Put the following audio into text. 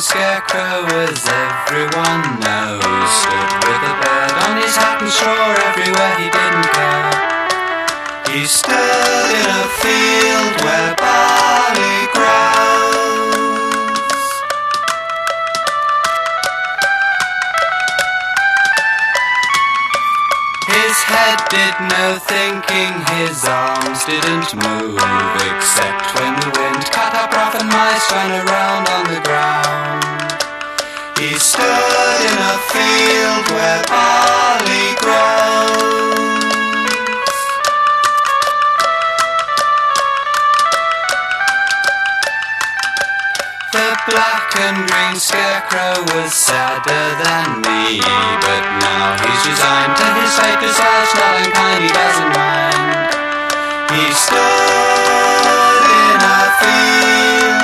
scarecrow, as everyone knows, stood with a bird on his hat and straw everywhere, he didn't care. He stood in a field where barley grows. His head did no thinking, his arms didn't move, except when the wind cut up rough and mice ran around on the ground. He stood in a field where barley grows. The black and green scarecrow was sadder than me, but now he's resigned to his fate, besides not unkind, he doesn't mind. He stood in a field